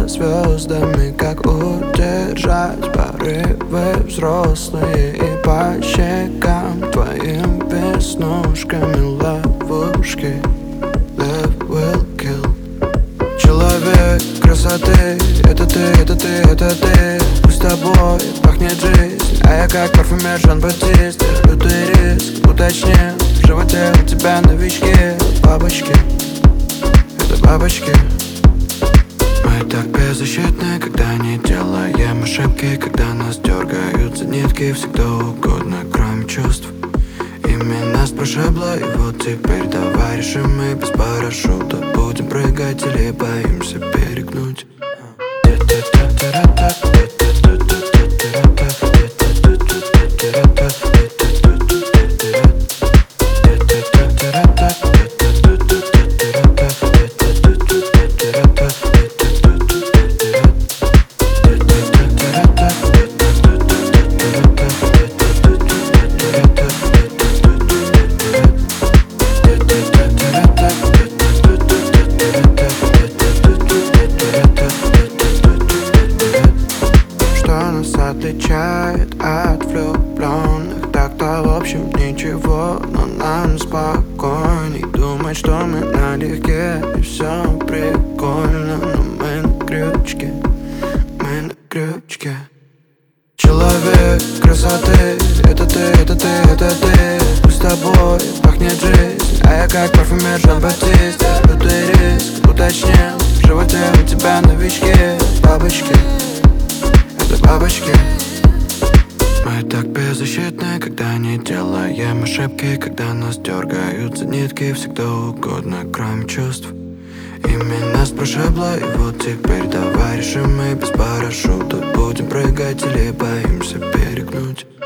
звездами. Как удержать порывы взрослые и по щекам твоим веснушками ловушки. Love will kill. Человек красоты, это ты, это ты, это ты. Пусть с тобой пахнет жизнь, а я как парфюмер Жан-Батист. Лютый риск, уточнил, в животе у тебя новички. Бабочки, это бабочки. Мы так беззащитны, когда не делаем ошибки, когда нас дергают за нитки, всегда угодно, кроме чувств. Ими нас прошибло, и вот теперь давай решим мы без парашюта. Будем прыгать или боимся перегнуть? Отличает от влюбленных, так-то в общем ничего, но нам спокойней думать, что мы налегке и все прикольно, но мы на крючке, мы на крючке. Человек красоты, это ты, это ты, это ты. Пусть с тобой пахнет жизнь, а я как парфюмер Жан-Батист. Лютый риск, уточнил, в животе у тебя новички. Бабочки, это бабочки. Мы так беззащитны, когда не делаем ошибки, когда нас дергают за нитки, всегда угодно, кроме чувств. Ими нас прошибло, и вот теперь давай решим мы без парашюта. Будем прыгать или боимся перегнуть?